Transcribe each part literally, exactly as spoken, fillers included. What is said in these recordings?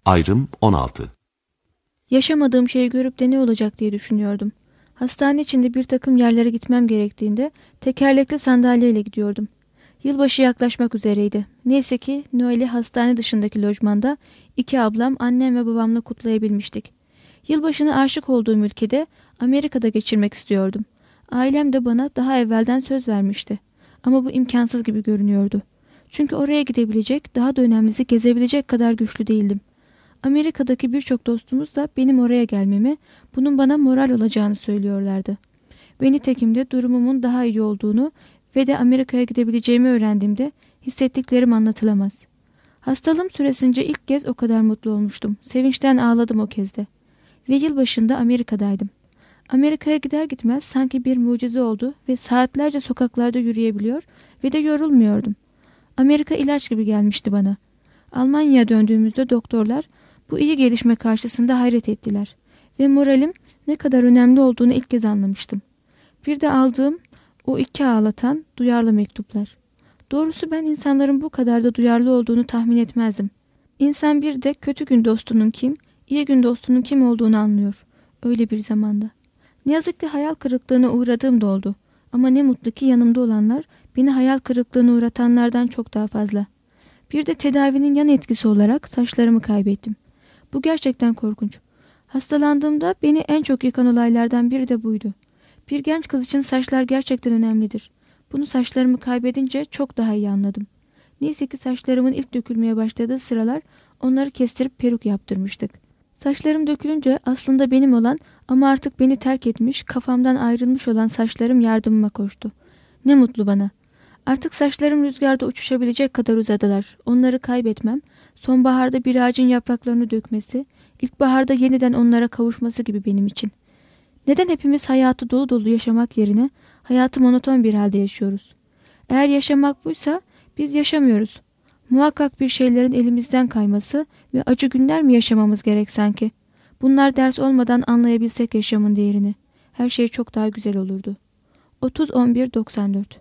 Ayrım on altı. Yaşamadığım şeyi görüp de ne olacak diye düşünüyordum. Hastane içinde bir takım yerlere gitmem gerektiğinde tekerlekli sandalyeyle gidiyordum. Yılbaşı yaklaşmak üzereydi. Neyse ki Noel'i hastane dışındaki lojmanda iki ablam, annem ve babamla kutlayabilmiştik. Yılbaşını aşık olduğum ülkede, Amerika'da geçirmek istiyordum. Ailem de bana daha evvelden söz vermişti. Ama bu imkansız gibi görünüyordu. Çünkü oraya gidebilecek, daha da önemlisi gezebilecek kadar güçlü değildim. Amerika'daki birçok dostumuz da benim oraya gelmemi, bunun bana moral olacağını söylüyorlardı. Ve nitekim de durumumun daha iyi olduğunu ve de Amerika'ya gidebileceğimi öğrendiğimde hissettiklerim anlatılamaz. Hastalığım süresince ilk kez o kadar mutlu olmuştum. Sevinçten ağladım o kez de. Ve yılbaşında Amerika'daydım. Amerika'ya gider gitmez sanki bir mucize oldu ve saatlerce sokaklarda yürüyebiliyor ve de yorulmuyordum. Amerika ilaç gibi gelmişti bana. Almanya'ya döndüğümüzde doktorlar bu iyi gelişme karşısında hayret ettiler ve moralim ne kadar önemli olduğunu ilk kez anlamıştım. Bir de aldığım o iki ağlatan duyarlı mektuplar. Doğrusu ben insanların bu kadar da duyarlı olduğunu tahmin etmezdim. İnsan bir de kötü gün dostunun kim, iyi gün dostunun kim olduğunu anlıyor. Öyle bir zamanda. Ne yazık ki hayal kırıklığına uğradığım da oldu. Ama ne mutlu ki yanımda olanlar beni hayal kırıklığına uğratanlardan çok daha fazla. Bir de tedavinin yan etkisi olarak saçlarımı kaybettim. Bu gerçekten korkunç. Hastalandığımda beni en çok yıkan olaylardan biri de buydu. Bir genç kız için saçlar gerçekten önemlidir. Bunu saçlarımı kaybedince çok daha iyi anladım. Neyse ki saçlarımın ilk dökülmeye başladığı sıralar onları kestirip peruk yaptırmıştık. Saçlarım dökülünce aslında benim olan ama artık beni terk etmiş, kafamdan ayrılmış olan saçlarım yardımıma koştu. Ne mutlu bana. Artık saçlarım rüzgarda uçuşabilecek kadar uzadılar. Onları kaybetmem, sonbaharda bir ağacın yapraklarını dökmesi, ilkbaharda yeniden onlara kavuşması gibi benim için. Neden hepimiz hayatı dolu dolu yaşamak yerine hayatı monoton bir halde yaşıyoruz? Eğer yaşamak buysa biz yaşamıyoruz. Muhakkak bir şeylerin elimizden kayması ve acı günler mi yaşamamız gerek sanki? Bunlar ders olmadan anlayabilsek yaşamın değerini. Her şey çok daha güzel olurdu. otuz on bir doksan dört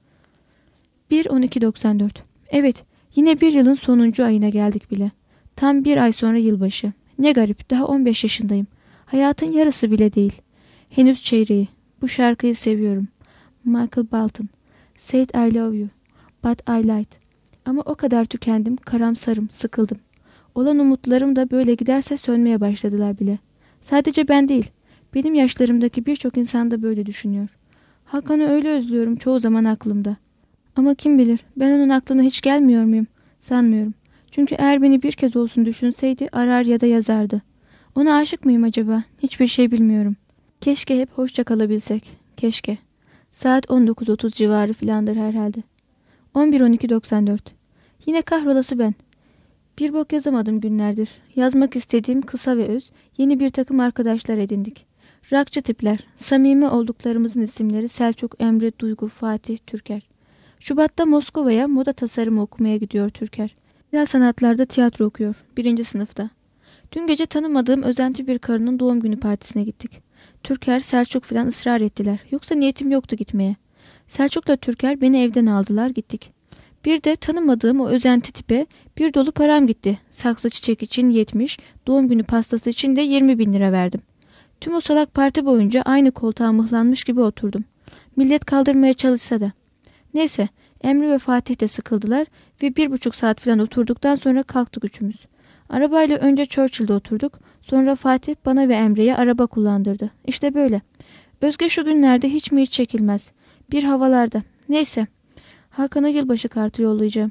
bir on iki doksan dört Evet, yine bir yılın sonuncu ayına geldik bile. Tam bir ay sonra yılbaşı. Ne garip, daha on beş yaşındayım. Hayatın yarısı bile değil. Henüz çeyreği. Bu şarkıyı seviyorum. Michael Bolton. Said I love you. But I lied. Ama o kadar tükendim, karamsarım, sıkıldım. Olan umutlarım da böyle giderse sönmeye başladılar bile. Sadece ben değil, benim yaşlarımdaki birçok insan da böyle düşünüyor. Hakan'ı öyle özlüyorum çoğu zaman aklımda. Ama kim bilir, ben onun aklına hiç gelmiyor muyum? Sanmıyorum. Çünkü eğer beni bir kez olsun düşünseydi arar ya da yazardı. Ona aşık mıyım acaba? Hiçbir şey bilmiyorum. Keşke hep hoşça kalabilsek. Keşke. Saat on dokuz otuz civarı filandır herhalde. on bir on iki doksan dört Yine kahrolası ben. Bir bok yazamadım günlerdir. Yazmak istediğim kısa ve öz, yeni bir takım arkadaşlar edindik. Rakçı tipler, samimi olduklarımızın isimleri Selçuk, Emre, Duygu, Fatih, Türker. Şubat'ta Moskova'ya moda tasarımı okumaya gidiyor Türker. Güzel sanatlarda tiyatro okuyor, birinci sınıfta. Dün gece tanımadığım özenti bir karının doğum günü partisine gittik. Türker, Selçuk filan ısrar ettiler. Yoksa niyetim yoktu gitmeye. Selçuk'la Türker beni evden aldılar, gittik. Bir de tanımadığım o özenti tipe bir dolu param gitti. Saksı çiçek için yetmiş, doğum günü pastası için de yirmi bin lira verdim. Tüm o salak parti boyunca aynı koltuğa mıhlanmış gibi oturdum. Millet kaldırmaya çalışsa da. Neyse, Emre ve Fatih de sıkıldılar ve bir buçuk saat falan oturduktan sonra kalktık üçümüz. Arabayla önce Churchill'de oturduk, sonra Fatih bana ve Emre'ye araba kullandırdı. İşte böyle. Özge şu günlerde hiç mi hiç çekilmez. Bir havalarda. Neyse. Hakan'a yılbaşı kartı yollayacağım.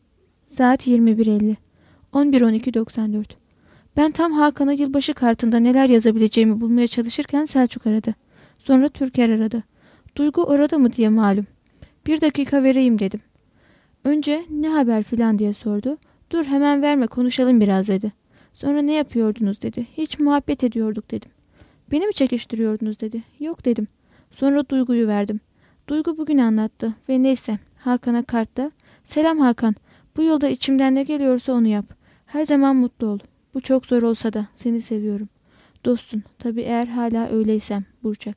Saat yirmi bir elli on bir on iki doksan dört Ben tam Hakan'a yılbaşı kartında neler yazabileceğimi bulmaya çalışırken Selçuk aradı. Sonra Türker aradı. Duygu orada mı diye malum. Bir dakika vereyim dedim. Önce ne haber filan diye sordu. Dur hemen verme, konuşalım biraz dedi. Sonra ne yapıyordunuz dedi. Hiç muhabbet ediyorduk dedim. Beni mi çekiştiriyordunuz dedi. Yok dedim. Sonra Duygu'yu verdim. Duygu bugün anlattı ve neyse Hakan'a kartta. Selam Hakan. Bu yolda içimden ne geliyorsa onu yap. Her zaman mutlu ol. Bu çok zor olsa da seni seviyorum. Dostun. Tabii eğer hala öyleysem. Burçak.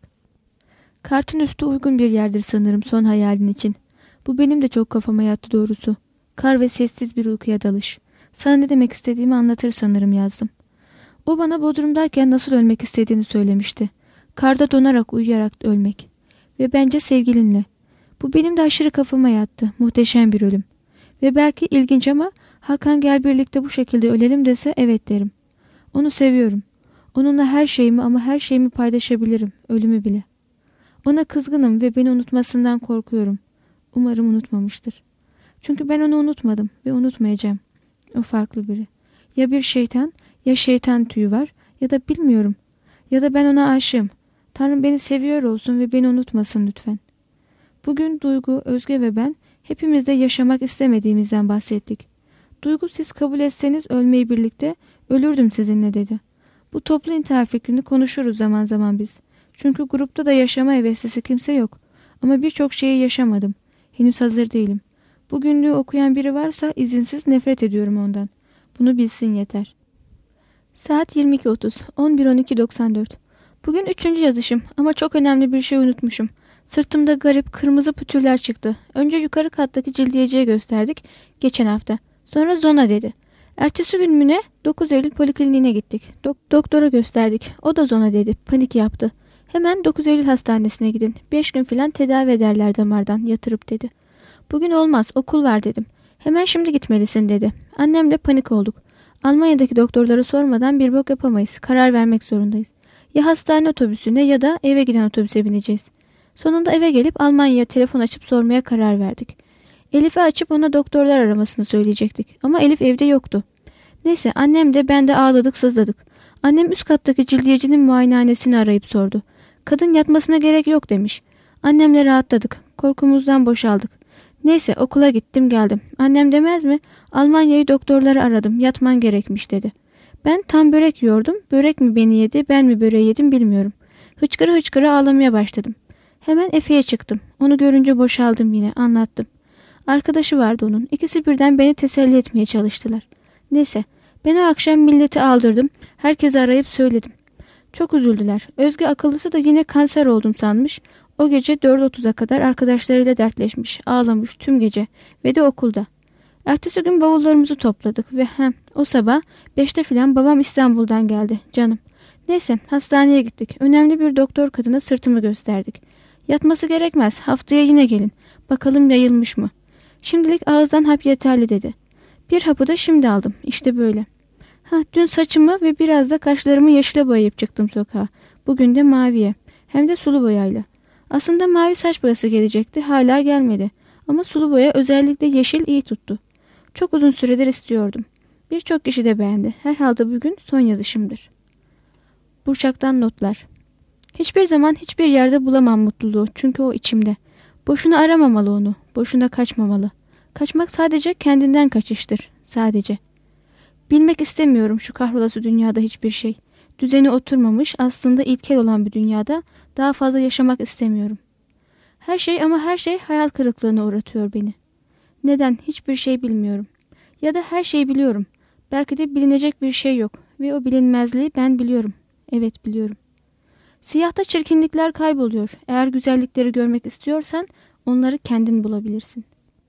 Kartın üstü uygun bir yerdir sanırım son hayalin için. Bu benim de çok kafama yattı doğrusu. Kar ve sessiz bir uykuya dalış. Sana ne demek istediğimi anlatır sanırım yazdım. O bana Bodrum'dayken nasıl ölmek istediğini söylemişti. Karda donarak uyuyarak ölmek. Ve bence sevgilinle. Bu benim de aşırı kafama yattı. Muhteşem bir ölüm. Ve belki ilginç ama Hakan gel birlikte bu şekilde ölelim dese evet derim. Onu seviyorum. Onunla her şeyimi ama her şeyimi paylaşabilirim. Ölümü bile. Ona kızgınım ve beni unutmasından korkuyorum. Umarım unutmamıştır. Çünkü ben onu unutmadım ve unutmayacağım. O farklı biri. Ya bir şeytan, ya şeytan tüyü var ya da bilmiyorum. Ya da ben ona aşığım. Tanrım beni seviyor olsun ve beni unutmasın lütfen. Bugün Duygu, Özge ve ben hepimiz de yaşamak istemediğimizden bahsettik. Duygu siz kabul etseniz ölmeyi birlikte ölürdüm sizinle dedi. Bu toplu intihar fikrini konuşuruz zaman zaman biz. Çünkü grupta da yaşama heveslisi kimse yok. Ama birçok şeyi yaşamadım. Henüz hazır değilim. Bu günlüğü okuyan biri varsa izinsiz nefret ediyorum ondan. Bunu bilsin yeter. Saat yirmi iki otuz. on bir on iki doksan dört. Bugün üçüncü yazışım ama çok önemli bir şey unutmuşum. Sırtımda garip kırmızı pütürler çıktı. Önce yukarı kattaki cildiyeciye gösterdik. Geçen hafta. Sonra zona dedi. Ertesi gün mü ne? dokuz Eylül polikliniğine gittik. Dok doktora gösterdik. O da zona dedi. Panik yaptı. Hemen dokuz Eylül hastanesine gidin. beş gün filan tedavi ederler damardan yatırıp dedi. Bugün olmaz, okul var dedim. Hemen şimdi gitmelisin dedi. Annemle panik olduk. Almanya'daki doktorlara sormadan bir bok yapamayız. Karar vermek zorundayız. Ya hastane otobüsüne ya da eve giden otobüse bineceğiz. Sonunda eve gelip Almanya'ya telefon açıp sormaya karar verdik. Elif'e açıp ona doktorlar aramasını söyleyecektik. Ama Elif evde yoktu. Neyse annem de ben de ağladık sızladık. Annem üst kattaki cildiyecinin muayenehanesini arayıp sordu. Kadın yatmasına gerek yok demiş. Annemle rahatladık. Korkumuzdan boşaldık. Neyse okula gittim geldim. Annem demez mi? Almanya'yı doktorları aradım. Yatman gerekmiş dedi. Ben tam börek yiyordum. Börek mi beni yedi ben mi böreği yedim bilmiyorum. Hıçkıra hıçkıra ağlamaya başladım. Hemen Efe'ye çıktım. Onu görünce boşaldım yine anlattım. Arkadaşı vardı onun. İkisi birden beni teselli etmeye çalıştılar. Neyse ben o akşam milleti aldırdım. Herkese arayıp söyledim. Çok üzüldüler. Özge akıllısı da yine kanser oldum sanmış. O gece dört otuza kadar arkadaşlarıyla dertleşmiş, ağlamış tüm gece ve de okulda. Ertesi gün bavullarımızı topladık ve hem o sabah beşte filan babam İstanbul'dan geldi canım. Neyse hastaneye gittik. Önemli bir doktor kadına sırtımı gösterdik. Yatması gerekmez. Haftaya yine gelin. Bakalım yayılmış mı? Şimdilik ağızdan hap yeterli dedi. Bir hapı da şimdi aldım. İşte böyle. Ha, dün saçımı ve biraz da kaşlarımı yeşile boyayıp çıktım sokağa. Bugün de maviye. Hem de sulu boyayla. Aslında mavi saç boyası gelecekti. Hala gelmedi. Ama sulu boya özellikle yeşil iyi tuttu. Çok uzun süredir istiyordum. Birçok kişi de beğendi. Herhalde bugün son yazışımdır. Burçak'tan notlar. Hiçbir zaman hiçbir yerde bulamam mutluluğu. Çünkü o içimde. Boşuna aramamalı onu. Boşuna kaçmamalı. Kaçmak sadece kendinden kaçıştır. Sadece. Bilmek istemiyorum şu kahrolası dünyada hiçbir şey. Düzeni oturmamış, aslında ilkel olan bir dünyada daha fazla yaşamak istemiyorum. Her şey ama her şey hayal kırıklığına uğratıyor beni. Neden? Hiçbir şey bilmiyorum. Ya da her şeyi biliyorum. Belki de bilinecek bir şey yok. Ve o bilinmezliği ben biliyorum. Evet biliyorum. Siyahta çirkinlikler kayboluyor. Eğer güzellikleri görmek istiyorsan onları kendin bulabilirsin.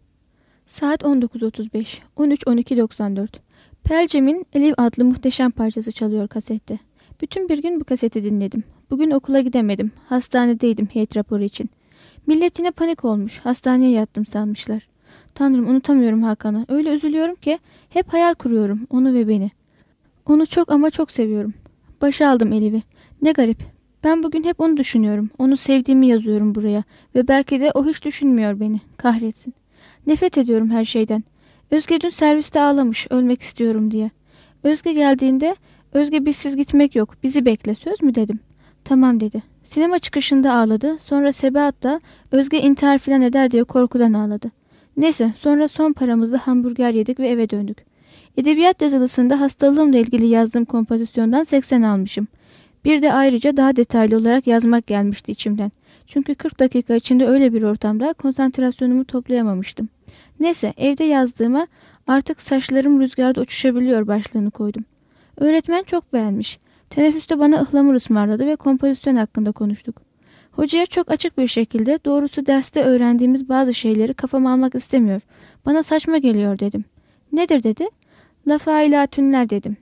Saat on dokuz otuz beş. on üç on iki doksan dört. Pearl Jam'in Elif adlı muhteşem parçası çalıyor kasette. Bütün bir gün bu kaseti dinledim. Bugün okula gidemedim. Hastanedeydim heyet raporu için. Millet yine panik olmuş. Hastaneye yattım sanmışlar. Tanrım unutamıyorum Hakan'ı. Öyle üzülüyorum ki hep hayal kuruyorum onu ve beni. Onu çok ama çok seviyorum. Başa aldım Elif'i. Ne garip. Ben bugün hep onu düşünüyorum. Onu sevdiğimi yazıyorum buraya. Ve belki de o hiç düşünmüyor beni. Kahretsin. Nefret ediyorum her şeyden. Özge dün serviste ağlamış. Ölmek istiyorum diye. Özge geldiğinde Özge bizsiz gitmek yok. Bizi bekle. Söz mü dedim. Tamam dedi. Sinema çıkışında ağladı. Sonra Sebahat da Özge intihar filan eder diye korkudan ağladı. Neyse sonra son paramızla hamburger yedik ve eve döndük. Edebiyat yazılısında hastalığımla ilgili yazdığım kompozisyondan seksen almışım. Bir de ayrıca daha detaylı olarak yazmak gelmişti içimden. Çünkü kırk dakika içinde öyle bir ortamda konsantrasyonumu toplayamamıştım. Neyse evde yazdığıma artık saçlarım rüzgarda uçuşabiliyor başlığını koydum. Öğretmen çok beğenmiş. Teneffüste bana ıhlamur ısmarladı ve kompozisyon hakkında konuştuk. Hocaya çok açık bir şekilde doğrusu derste öğrendiğimiz bazı şeyleri kafama almak istemiyor. Bana saçma geliyor dedim. Nedir dedi. La failatünler dedim.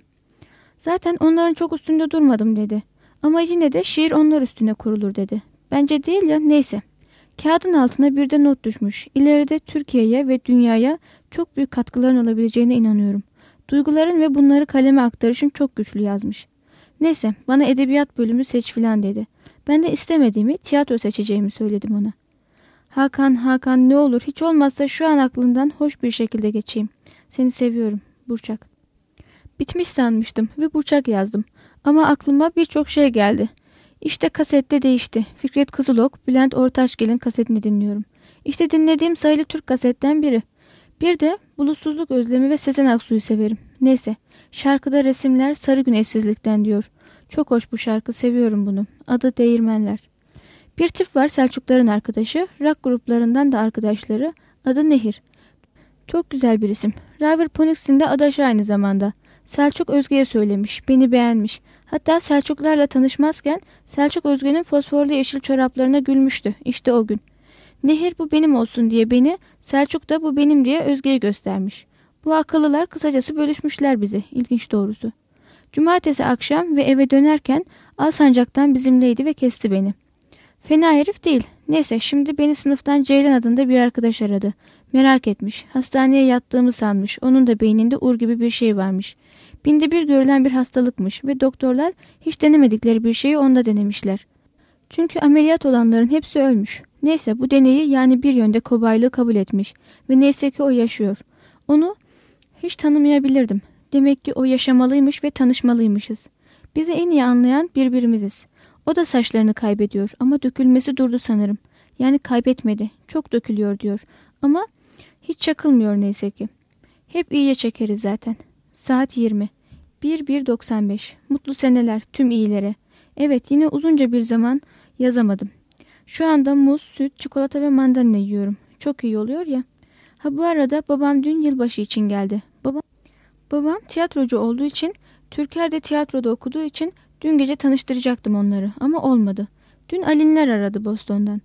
Zaten onların çok üstünde durmadım dedi. Ama yine de şiir onlar üstüne kurulur dedi. Bence değil ya, neyse. Kağıdın altına bir de not düşmüş. İleride Türkiye'ye ve dünyaya çok büyük katkıların olabileceğine inanıyorum. Duyguların ve bunları kaleme aktarışın çok güçlü yazmış. Neyse, bana edebiyat bölümü seç filan dedi. Ben de istemediğimi, tiyatro seçeceğimi söyledim ona. Hakan, Hakan ne olur hiç olmazsa şu an aklından hoş bir şekilde geçeyim. Seni seviyorum, Burçak. Bitmiş sanmıştım ve Burçak yazdım. Ama aklıma birçok şey geldi. İşte kasette değişti. Fikret Kızılok, Bülent Ortaçgil'in kasetini dinliyorum. İşte dinlediğim sayılı Türk kasetten biri. Bir de Bulutsuzluk Özlemi ve Sezen Aksu'yu severim. Neyse, şarkıda resimler sarı güneşsizlikten diyor. Çok hoş bu şarkı, seviyorum bunu. Adı Değirmenler. Bir tip var, Selçukların arkadaşı, rock gruplarından da arkadaşları. Adı Nehir. Çok güzel bir isim. Raver Phoenix'in de adaşı aynı zamanda. Selçuk Özge'ye söylemiş, beni beğenmiş. Hatta Selçuklarla tanışmazken Selçuk Özge'nin fosforlu yeşil çoraplarına gülmüştü. İşte o gün. Nehir bu benim olsun diye beni, Selçuk da bu benim diye Özge'ye göstermiş. Bu akıllılar kısacası bölüşmüşler bizi. İlginç doğrusu. Cumartesi akşam ve eve dönerken Alsancak'tan bizimleydi ve kesti beni. Fena herif değil. Neyse, şimdi beni sınıftan Ceylan adında bir arkadaş aradı. Merak etmiş. Hastaneye yattığımı sanmış. Onun da beyninde ur gibi bir şey varmış. Binde bir görülen bir hastalıkmış ve doktorlar hiç denemedikleri bir şeyi onda denemişler. Çünkü ameliyat olanların hepsi ölmüş. Neyse, bu deneyi yani bir yönde kobaylığı kabul etmiş ve neyse ki o yaşıyor. Onu hiç tanımayabilirdim. Demek ki o yaşamalıymış ve tanışmalıymışız. Bizi en iyi anlayan birbirimiziz. O da saçlarını kaybediyor ama dökülmesi durdu sanırım. Yani kaybetmedi. Çok dökülüyor diyor. Ama hiç çakılmıyor neyse ki. Hep iyiye çekeriz zaten. Saat yirmi. bir bir doksan beş. Mutlu seneler tüm iyilere. Evet, yine uzunca bir zaman yazamadım. Şu anda muz, süt, çikolata ve mandalina yiyorum. Çok iyi oluyor ya. Ha bu arada babam dün yılbaşı için geldi. Babam, babam tiyatrocu olduğu için, Türker de tiyatroda okuduğu için dün gece tanıştıracaktım onları ama olmadı. Dün Alinler aradı Boston'dan.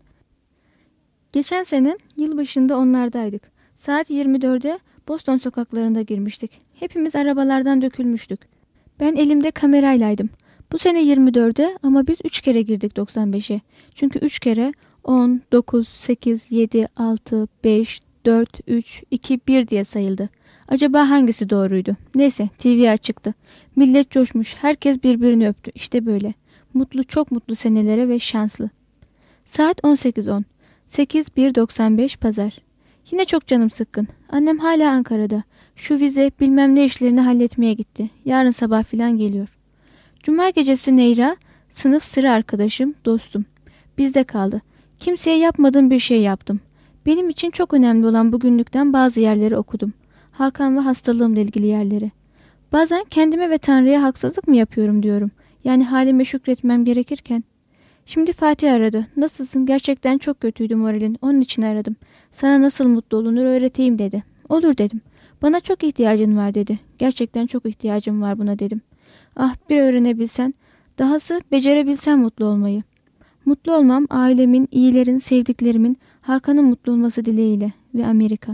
Geçen sene yılbaşında onlardaydık. Saat yirmi dörde Boston sokaklarında girmiştik. Hepimiz arabalardan dökülmüştük. Ben elimde kameraylaydım. Bu sene yirmi dörde ama biz üç kere girdik doksan beşe. Çünkü üç kere on, dokuz, sekiz, yedi, altı, beş, dört, üç, iki, bir diye sayıldı. Acaba hangisi doğruydu? Neyse, T V açıktı. Millet coşmuş, herkes birbirini öptü. İşte böyle. Mutlu, çok mutlu senelere ve şanslı. Saat on sekiz on. sekiz bir doksan beş Pazar. Yine çok canım sıkkın. Annem hala Ankara'da. Şu vize bilmem ne işlerini halletmeye gitti. Yarın sabah filan geliyor. Cuma gecesi Neyra, sınıf sıra arkadaşım, dostum. Bizde kaldı. Kimseye yapmadığım bir şey yaptım. Benim için çok önemli olan bugünlükten bazı yerleri okudum. Hakan ve hastalığımla ilgili yerleri. Bazen kendime ve Tanrı'ya haksızlık mı yapıyorum diyorum. Yani halime şükretmem gerekirken. Şimdi Fatih aradı. Nasılsın? Gerçekten çok kötüydü moralin. Onun için aradım. Sana nasıl mutlu olunur öğreteyim dedi. Olur dedim. Bana çok ihtiyacın var dedi. Gerçekten çok ihtiyacım var buna dedim. Ah, bir öğrenebilsen. Dahası becerebilsen mutlu olmayı. Mutlu olmam ailemin, iyilerin, sevdiklerimin, Hakan'ın mutlu olması dileğiyle ve Amerika.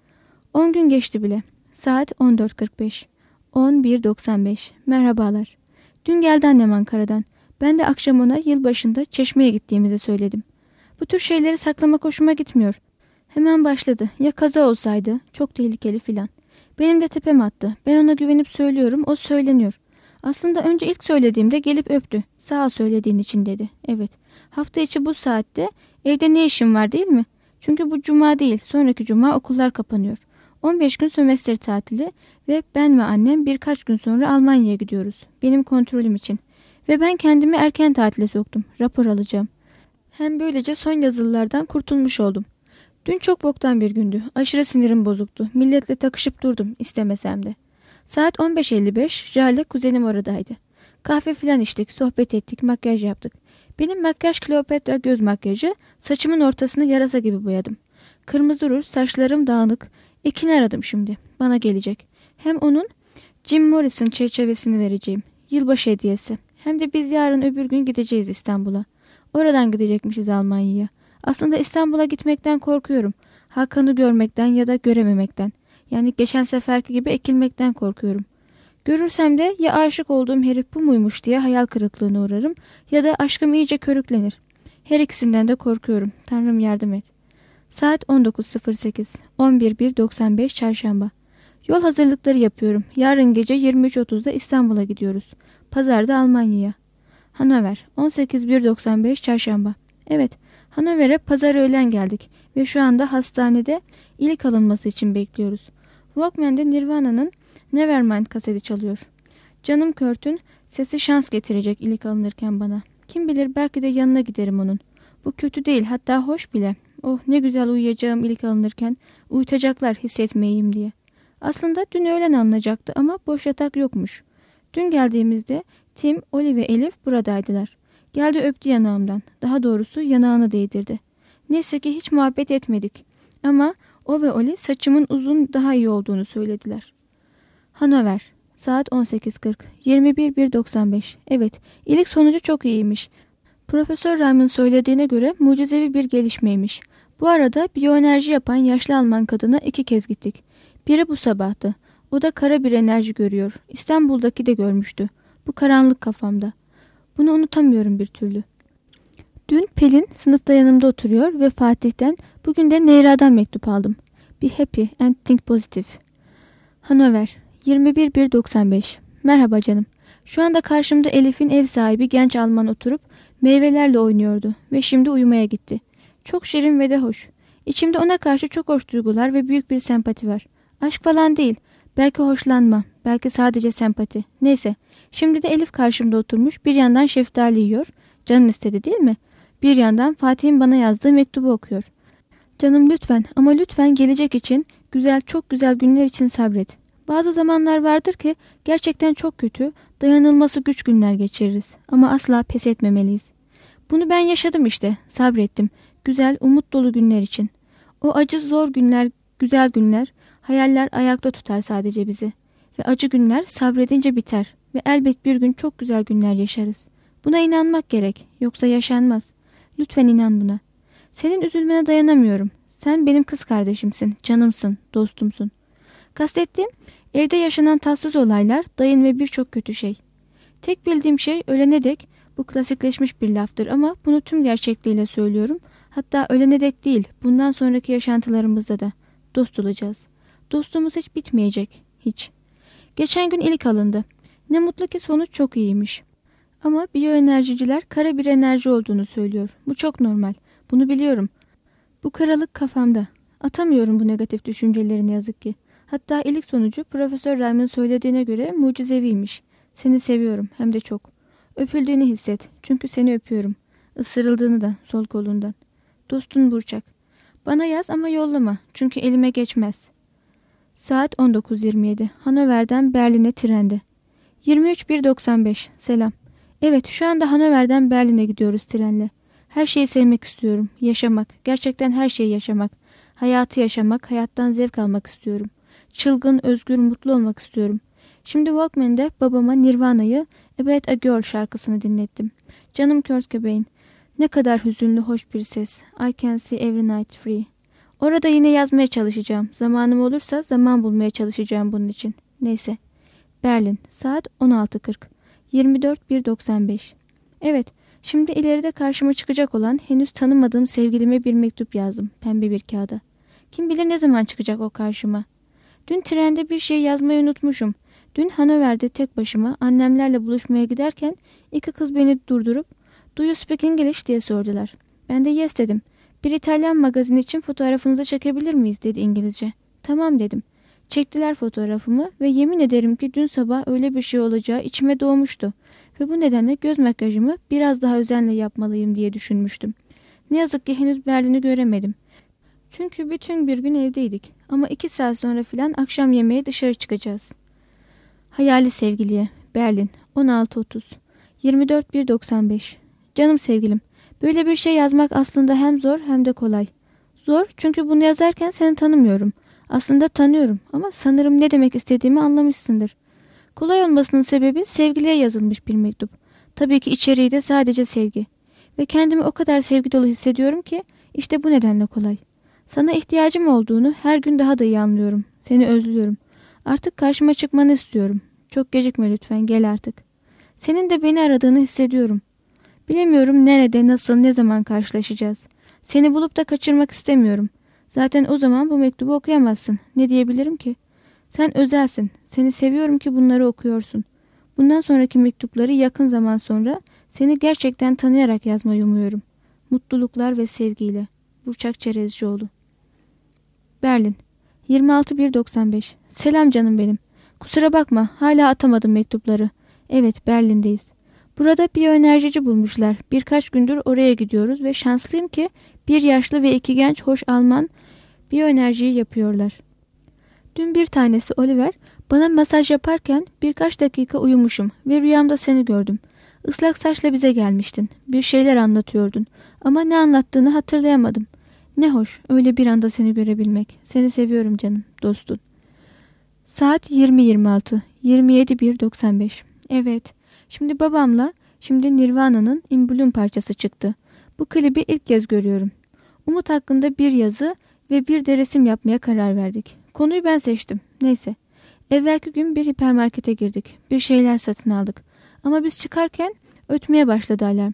On gün geçti bile. Saat on dört kırk beş. on bir doksan beş. Merhabalar. Dün geldi annem Ankara'dan. Ben de akşam ona yılbaşında Çeşme'ye gittiğimizi söyledim. Bu tür şeyleri saklamak hoşuma gitmiyor. Hemen başladı. Ya kaza olsaydı? Çok tehlikeli filan. Benim de tepem attı. Ben ona güvenip söylüyorum, o söyleniyor. Aslında önce ilk söylediğimde gelip öptü. Sağ ol söylediğin için dedi. Evet. Hafta içi bu saatte evde ne işim var değil mi? Çünkü bu cuma değil, sonraki cuma okullar kapanıyor. on beş gün sömestr tatili ve ben ve annem birkaç gün sonra Almanya'ya gidiyoruz. Benim kontrolüm için. Ve ben kendimi erken tatile soktum. Rapor alacağım. Hem böylece son yazılılardan kurtulmuş oldum. Dün çok boktan bir gündü. Aşırı sinirim bozuktu. Milletle takışıp durdum istemesem de. Saat on beş elli beş. Jale kuzenim oradaydı. Kahve filan içtik, sohbet ettik, makyaj yaptık. Benim makyaj Kleopatra göz makyajı, saçımın ortasını yarasa gibi boyadım. Kırmızı ruj, saçlarım dağınık. Ekin'i aradım şimdi. Bana gelecek. Hem onun Jim Morrison çerçevesini vereceğim. Yılbaşı hediyesi. Hem de biz yarın öbür gün gideceğiz İstanbul'a. Oradan gidecekmişiz Almanya'ya. Aslında İstanbul'a gitmekten korkuyorum. Hakan'ı görmekten ya da görememekten. Yani geçen seferki gibi ekilmekten korkuyorum. Görürsem de ya aşık olduğum herif bu muymuş diye hayal kırıklığına uğrarım ya da aşkım iyice körüklenir. Her ikisinden de korkuyorum. Tanrım yardım et. Saat on dokuz sıfır sekiz. on bir bir doksan beş Çarşamba. Yol hazırlıkları yapıyorum. Yarın gece yirmi üç otuzda İstanbul'a gidiyoruz. Pazarda Almanya'ya. Hannover. on sekiz bir doksan beş Çarşamba. Evet, Hannover'e pazar öğlen geldik ve şu anda hastanede ilik alınması için bekliyoruz. Walkman'de Nirvana'nın Nevermind kaseti çalıyor. Canım Kurt'ün sesi şans getirecek ilik alınırken bana. Kim bilir belki de yanına giderim onun. Bu kötü değil, hatta hoş bile. Oh, ne güzel uyuyacağım ilik alınırken. Uyutacaklar hissetmeyeyim diye. Aslında dün öğlen alınacaktı ama boş yatak yokmuş. Dün geldiğimizde Tim, Oli ve Elif buradaydılar. Geldi öptü yanağımdan. Daha doğrusu yanağını değdirdi. Neyse ki hiç muhabbet etmedik. Ama o ve Oli saçımın uzun daha iyi olduğunu söylediler. Hannover. Saat on sekiz kırk. yirmi bir bir doksan beş. Evet, ilik sonucu çok iyiymiş. Profesör Raymond söylediğine göre mucizevi bir gelişmeymiş. Bu arada biyoenerji yapan yaşlı Alman kadına iki kez gittik. Biri bu sabahtı. O da kara bir enerji görüyor. İstanbul'daki de görmüştü. Bu karanlık kafamda. Bunu unutamıyorum bir türlü. Dün Pelin sınıfta yanımda oturuyor ve Fatih'ten, bugün de Neyra'dan mektup aldım. Be happy and think positive. Hannover. yirmi bir bir doksan beş. Merhaba canım. Şu anda karşımda Elif'in ev sahibi genç Alman oturup meyvelerle oynuyordu ve şimdi uyumaya gitti. Çok şirin ve de hoş. İçimde ona karşı çok hoş duygular ve büyük bir sempati var. Aşk falan değil. Belki hoşlanma. Belki sadece sempati. Neyse. Şimdi de Elif karşımda oturmuş bir yandan şeftali yiyor. Canın istedi değil mi? Bir yandan Fatih'in bana yazdığı mektubu okuyor. Canım lütfen ama lütfen gelecek için, güzel çok güzel günler için sabret. Bazı zamanlar vardır ki gerçekten çok kötü, dayanılması güç günler geçiririz. Ama asla pes etmemeliyiz. Bunu ben yaşadım işte. Sabrettim. Güzel, umut dolu günler için. O acı zor günler, güzel günler, hayaller ayakta tutar sadece bizi. Ve acı günler sabredince biter. Ve elbet bir gün çok güzel günler yaşarız. Buna inanmak gerek. Yoksa yaşanmaz. Lütfen inan buna. Senin üzülmene dayanamıyorum. Sen benim kız kardeşimsin, canımsın, dostumsun. Kastettiğim, evde yaşanan tatsız olaylar, dayın ve birçok kötü şey. Tek bildiğim şey ölene dek, bu klasikleşmiş bir laftır ama bunu tüm gerçekliğiyle söylüyorum. Hatta ölene dek değil, bundan sonraki yaşantılarımızda da dost olacağız. Dostluğumuz hiç bitmeyecek, hiç. Geçen gün ilik alındı. Ne mutlu ki sonuç çok iyiymiş. Ama biyoenerjiciler kara bir enerji olduğunu söylüyor. Bu çok normal. Bunu biliyorum. Bu karalık kafamda. Atamıyorum bu negatif düşünceleri ne yazık ki. Hatta ilik sonucu Profesör Raymond söylediğine göre mucizeviymiş. Seni seviyorum hem de çok. Öpüldüğünü hisset. Çünkü seni öpüyorum. Isırıldığını da sol kolundan. Dostun Burçak. Bana yaz ama yollama. Çünkü elime geçmez. Saat on dokuz yirmi yedi. Hannover'den Berlin'e trende. yirmi üç bir doksan beş. Selam. Evet, şu anda Hannover'den Berlin'e gidiyoruz trenle. Her şeyi sevmek istiyorum. Yaşamak. Gerçekten her şeyi yaşamak. Hayatı yaşamak, hayattan zevk almak istiyorum. Çılgın, özgür, mutlu olmak istiyorum. Şimdi Walkman'de babama Nirvana'yı About a Girl şarkısını dinlettim. Canım Kurt Cobain. Ne kadar hüzünlü, hoş bir ses. I can see every night free. Orada yine yazmaya çalışacağım. Zamanım olursa zaman bulmaya çalışacağım bunun için. Neyse. Berlin. Saat on altı kırk. yirmi dört bir doksan beş. Evet. Şimdi ileride karşıma çıkacak olan henüz tanımadığım sevgilime bir mektup yazdım. Pembe bir kağıda. Kim bilir ne zaman çıkacak o karşıma. Dün trende bir şey yazmayı unutmuşum. Dün Hannover'de tek başıma annemlerle buluşmaya giderken iki kız beni durdurup "Do you speak English?" diye sordular. Ben de yes dedim. "Bir İtalyan magazin için fotoğrafınızı çekebilir miyiz?" dedi İngilizce. Tamam dedim. Çektiler fotoğrafımı ve yemin ederim ki dün sabah öyle bir şey olacağı içime doğmuştu. Ve bu nedenle göz makyajımı biraz daha özenle yapmalıyım diye düşünmüştüm. Ne yazık ki henüz Berlin'i göremedim. Çünkü bütün bir gün evdeydik. Ama iki saat sonra filan akşam yemeğe dışarı çıkacağız. Hayali sevgiliye. Berlin. on altı otuz. yirmi dört bir doksan beş. Canım sevgilim. Böyle bir şey yazmak aslında hem zor hem de kolay. Zor çünkü bunu yazarken seni tanımıyorum. Aslında tanıyorum ama sanırım ne demek istediğimi anlamışsındır. Kolay olmasının sebebi sevgiliye yazılmış bir mektup. Tabii ki içeriği de sadece sevgi. Ve kendimi o kadar sevgi dolu hissediyorum ki işte bu nedenle kolay. Sana ihtiyacım olduğunu her gün daha da iyi anlıyorum. Seni özlüyorum. Artık karşıma çıkmanı istiyorum. Çok gecikme lütfen, gel artık. Senin de beni aradığını hissediyorum. Bilemiyorum nerede, nasıl, ne zaman karşılaşacağız. Seni bulup da kaçırmak istemiyorum. Zaten o zaman bu mektubu okuyamazsın. Ne diyebilirim ki? Sen özelsin. Seni seviyorum ki bunları okuyorsun. Bundan sonraki mektupları yakın zaman sonra seni gerçekten tanıyarak yazmayı umuyorum. Mutluluklar ve sevgiyle. Burçak Çerezcioğlu. Berlin. yirmi altı bir doksan beş. Selam canım benim. Kusura bakma, hala atamadım mektupları. Evet, Berlin'deyiz. Burada biyoenerjici bulmuşlar. Birkaç gündür oraya gidiyoruz ve şanslıyım ki bir yaşlı ve iki genç hoş Alman biyoenerjiyi yapıyorlar. Dün bir tanesi Oliver bana masaj yaparken birkaç dakika uyumuşum ve rüyamda seni gördüm. Islak saçla bize gelmiştin. Bir şeyler anlatıyordun ama ne anlattığını hatırlayamadım. Ne hoş öyle bir anda seni görebilmek. Seni seviyorum canım, dostun. Saat yirmi yirmi altı. yirmi yedi bir doksan beş. Evet. Şimdi babamla şimdi Nirvana'nın In Bloom parçası çıktı. Bu klibi ilk kez görüyorum. Umut hakkında bir yazı ve bir de resim yapmaya karar verdik. Konuyu ben seçtim. Neyse. Evvelki gün bir hipermarkete girdik. Bir şeyler satın aldık. Ama biz çıkarken ötmeye başladı alarm.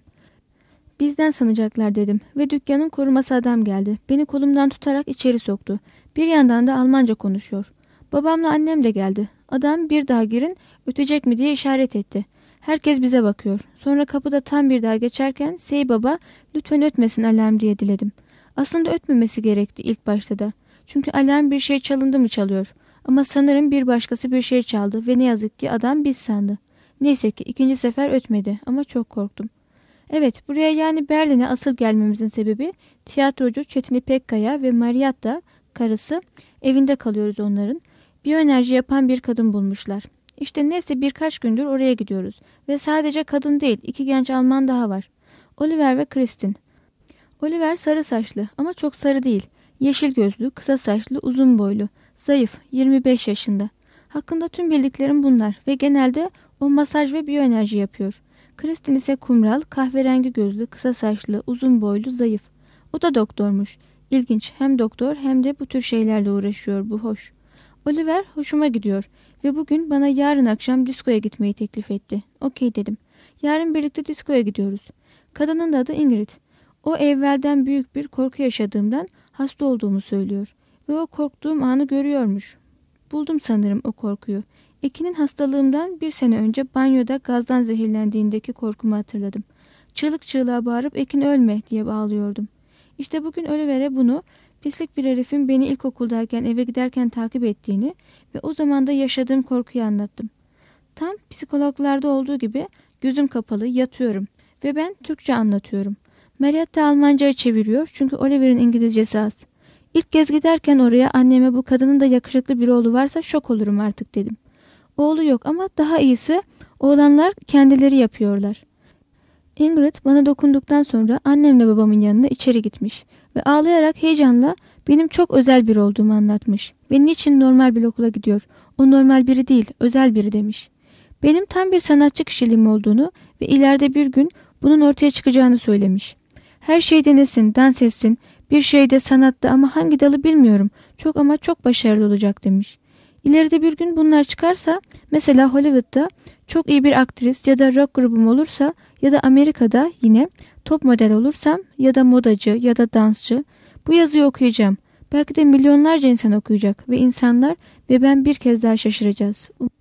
Bizden sanacaklar dedim ve dükkanın koruması adam geldi. Beni kolumdan tutarak içeri soktu. Bir yandan da Almanca konuşuyor. Babamla annem de geldi. Adam bir daha girin, ötecek mi diye işaret etti. Herkes bize bakıyor. Sonra kapıda tam bir daha geçerken Sey baba lütfen ötmesin alarm diye diledim. Aslında ötmemesi gerekti ilk başta da. Çünkü alarm bir şey çalındı mı çalıyor. Ama sanırım bir başkası bir şey çaldı ve ne yazık ki adam biz sandı. Neyse ki ikinci sefer ötmedi ama çok korktum. Evet, buraya yani Berlin'e asıl gelmemizin sebebi tiyatrocu Çetin İpekkaya ve Mariatta karısı, evinde kalıyoruz onların. Biyoenerji yapan bir kadın bulmuşlar. İşte neyse birkaç gündür oraya gidiyoruz. Ve sadece kadın değil, iki genç Alman daha var. Oliver ve Kristin. Oliver sarı saçlı ama çok sarı değil. Yeşil gözlü, kısa saçlı, uzun boylu, zayıf, yirmi beş yaşında. Hakkında tüm bildiklerim bunlar ve genelde o masaj ve biyoenerji yapıyor. Kristin ise kumral, kahverengi gözlü, kısa saçlı, uzun boylu, zayıf. O da doktormuş. İlginç, hem doktor hem de bu tür şeylerle uğraşıyor, bu hoş. Oliver hoşuma gidiyor ve bugün bana yarın akşam diskoya gitmeyi teklif etti. Okey dedim. Yarın birlikte diskoya gidiyoruz. Kadının da adı Ingrid. O evvelden büyük bir korku yaşadığımdan hasta olduğumu söylüyor ve o korktuğum anı görüyormuş. Buldum sanırım o korkuyu. Ekin'in hastalığımdan bir sene önce banyoda gazdan zehirlendiğindeki korkumu hatırladım. Çığlık çığlığa bağırıp Ekin ölme diye bağlıyordum. İşte bugün Oliver'e bunu, pislik bir herifin beni ilkokuldayken eve giderken takip ettiğini ve o zaman da yaşadığım korkuyu anlattım. Tam psikologlarda olduğu gibi gözüm kapalı yatıyorum ve ben Türkçe anlatıyorum. Mariatta Almanca'ya çeviriyor çünkü Oliver'in İngilizcesi az. İlk kez giderken oraya anneme bu kadının da yakışıklı bir oğlu varsa şok olurum artık dedim. Oğlu yok ama daha iyisi oğlanlar kendileri yapıyorlar. Ingrid bana dokunduktan sonra annemle babamın yanına içeri gitmiş ve ağlayarak heyecanla benim çok özel biri olduğumu anlatmış ve niçin normal bir okula gidiyor, o normal biri değil, özel biri demiş. Benim tam bir sanatçı kişiliğim olduğunu ve ileride bir gün bunun ortaya çıkacağını söylemiş. Her şey denesin, dans etsin, bir şeyde sanatta ama hangi dalı bilmiyorum, çok ama çok başarılı olacak demiş. İleride bir gün bunlar çıkarsa, mesela Hollywood'da çok iyi bir aktris ya da rock grubum olursa ya da Amerika'da yine top model olursam ya da modacı ya da dansçı, bu yazıyı okuyacağım. Belki de milyonlarca insan okuyacak ve insanlar ve ben bir kez daha şaşıracağız.